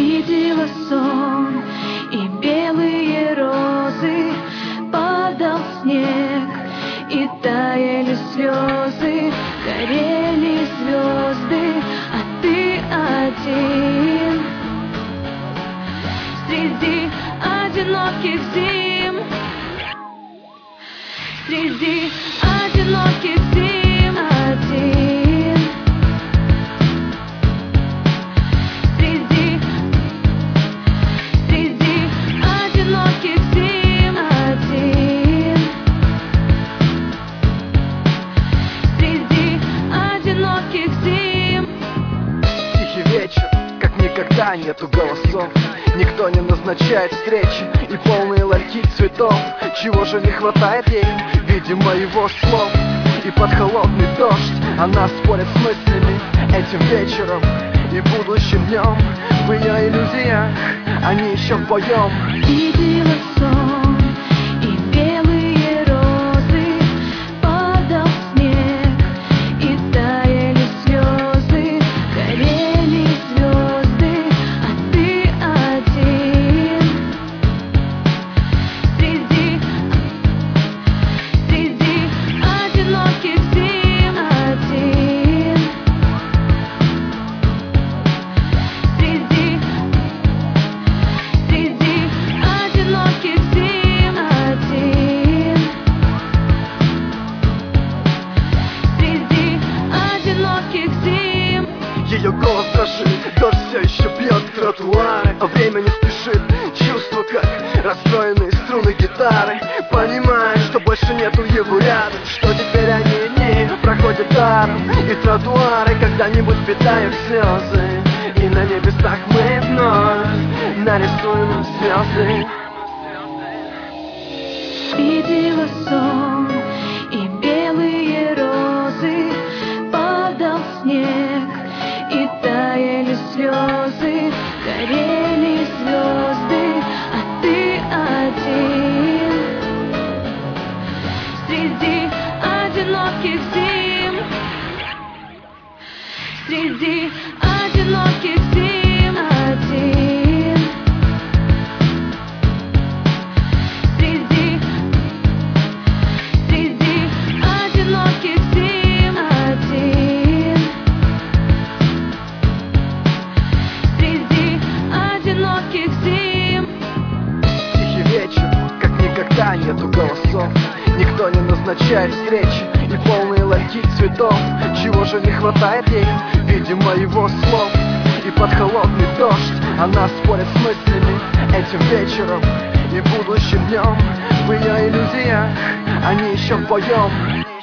Видела сон и белые розы, падал снег и таяли слезы, горели звезды, а ты один среди одиноких зим, среди одиноких зим один. Никогда нету голосов, никто не назначает встречи и полные ларьки цветов. Чего же не хватает ей, видимо, его слов. И под холодный дождь она спорит с мыслями этим вечером и будущим днем. В ее иллюзиях они еще вдвоем. Видела сон и белые розы, падал снег и таяли слезы, горели звезды, а ты один среди одиноких зим один. Ее голос дрожит, дождь все еще бьет тротуары, а время не спешит. Чувство, как расстроенные струны гитары. Понимаешь, что больше нету его рядом, что теперь они дни проходят даром. И тротуары когда-нибудь впитают слезы, и на небесах мы вновь нарисуем звезды. Видела сон и белые розы, падал снег и таяли слезы, горели звезды, а ты один среди одиноких зим, среди одиноких зим один. Никогда нету голосов, никто не назначает встречи и полные ларьки цветов. Чего же не хватает ей, видимо, его слов. И под холодный дождь она спорит с мыслями этим вечером и будущим днем. В ее иллюзиях они еще вдвоем.